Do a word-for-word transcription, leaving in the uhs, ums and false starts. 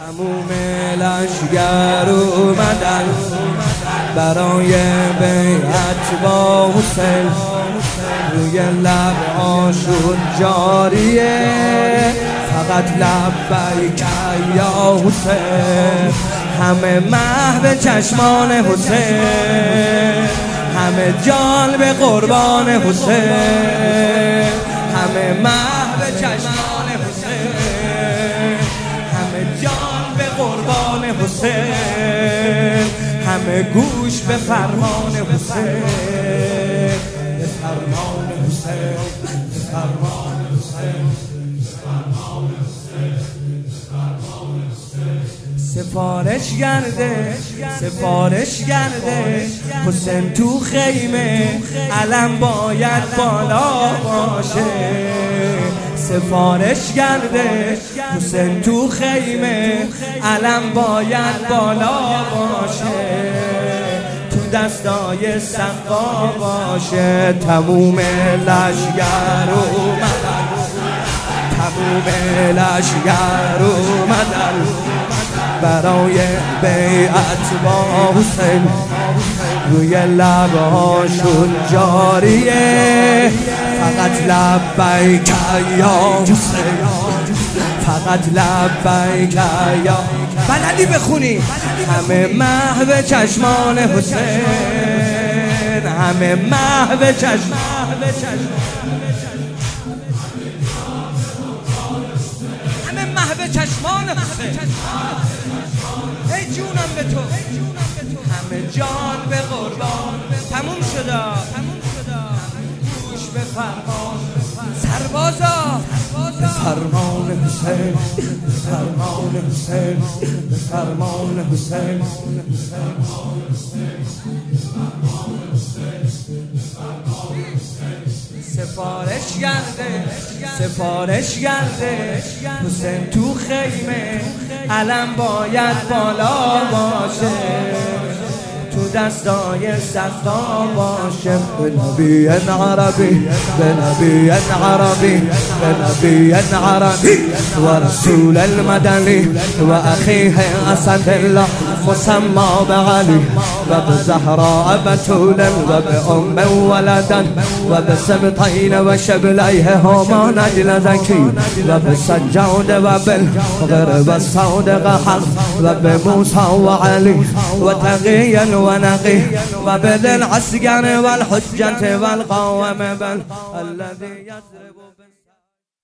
تموم لشگر اومدن برای بیعت با حسین، روی لبهاشون جاریه فقط لبیک یا حسین. همه محو چشمان حسین، همه جان به قربان حسین، همه محو چشمان حسین، همه جان به قربان حسین، همه گوش به فرمان حسین، به فرمان حسین، به فرمان حسین. سفارش گرده سفارش گرده حسین تو خیمه، علم باید بالا باشه. سفارش گرده حسین تو خیمه، علم باید بالا باشه. تو دستای سقا باشه. تموم لشگر اومدن، تموم لشگر اومدن برای بیعت با حسین، روی لبهاشون جاریه فقط لبیک یا حسین، فقط لبیک یا. بلدی بخونی؟ همه محو چشمان حسین، همه محو چشمان، همه محو چشمان حسین. ای جونم به تو، همه جان به قربان. تموم شده، گوش به فرمان سربازا، به فرمان حسین، به فرمان حسین، به فرمان حسین. سفارش گرده سفارش گرده حسین تو خیمه، علم باید بالا باشه. تو دستای سقا باشه. به نبی عربی، به نبی عربی، به نبی عربی و رسول المدنی و اخیه اسد الله مسمى بعلی و به زهراء بتول و به ام ولدا و به سبطین و شبلیه هما نجل زکی و به سجاد و بالغرب الصادق حق و به موسی و علی و تقی و نقی و به ذی العسکر و الحجة و القوام بل الذي يضرب